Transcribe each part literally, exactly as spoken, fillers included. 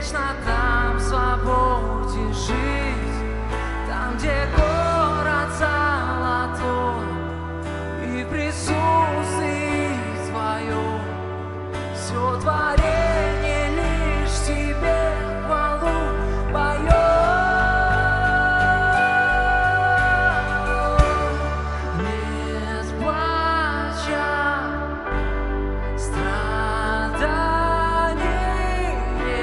вечно там в свободе жить, там, где город золотой, и в присутствии твоем все творение лишь тебе хвалу поет. Нет плача, страданий,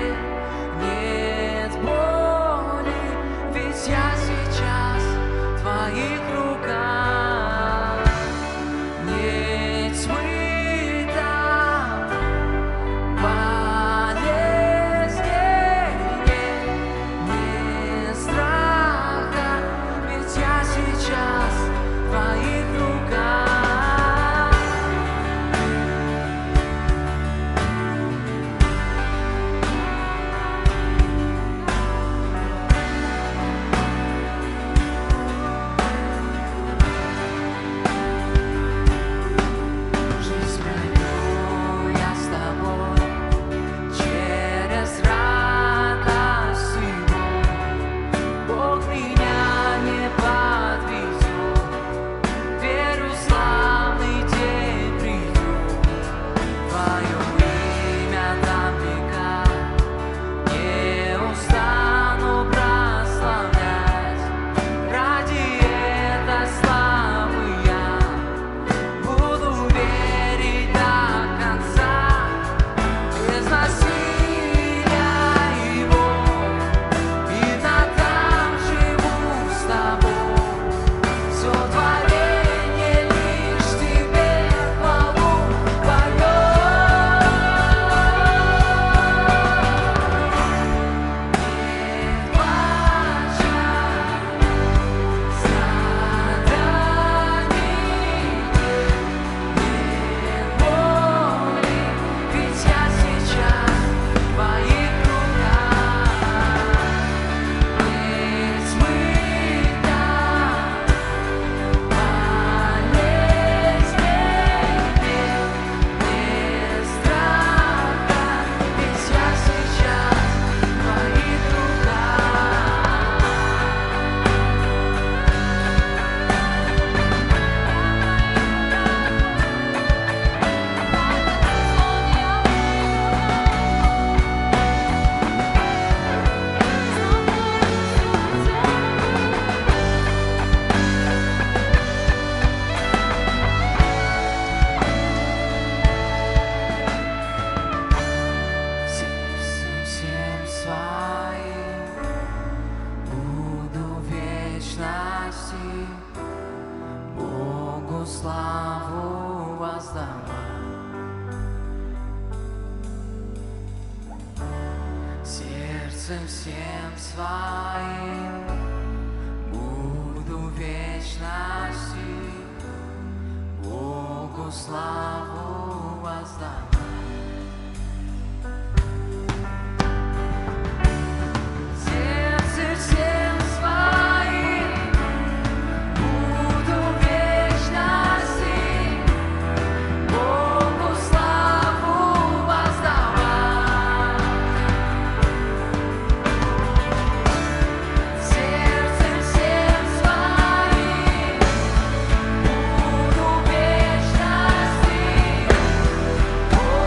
нет боли, ведь я сейчас в твоих руках. Нет тьмы там, болезни нет, нет страха, ведь я сейчас в твоих руках. Жизнь пройду я с тобой через радость и боль. Бог меня не подведет, верю, славный день придет. Твое имя там века, не устану прославлять. Ради этой славы я буду верить до конца. Без насилия его, видно, там живу с тобой. Все творение лишь тебе хвалу поет. Нет плача, страданий, нет боли, ведь я сейчас в твоих руках. Нет тьмы там, болезни нет, нет страха, ведь я сейчас в твоих руках. Сердцем всем своим буду в вечности Богу славу воздавать. Сердцем всем своим буду в вечности Богу славу воздавать. Сердцем всем своим буду в вечности Богу славу воздавать. Сердцем всем своим буду в вечности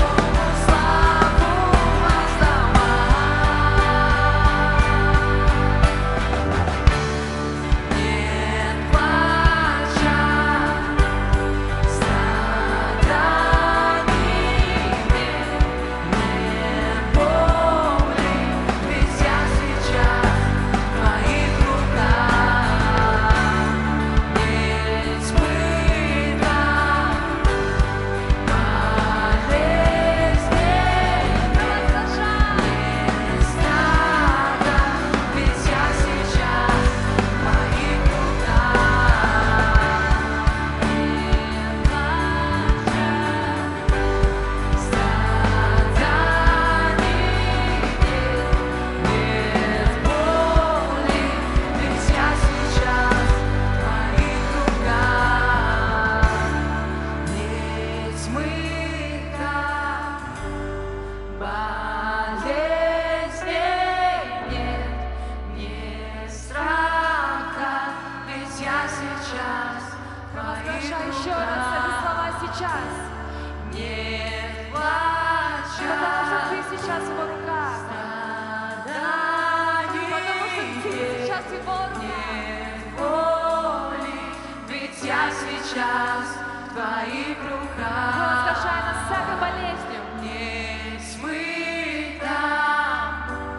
сейчас в твоих руках. Провозглашай над всякой болезнью. Не смыть нам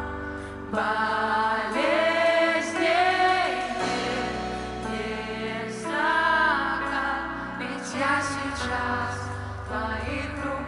болезней, нет, нет знака, ведь я сейчас в твоих руках.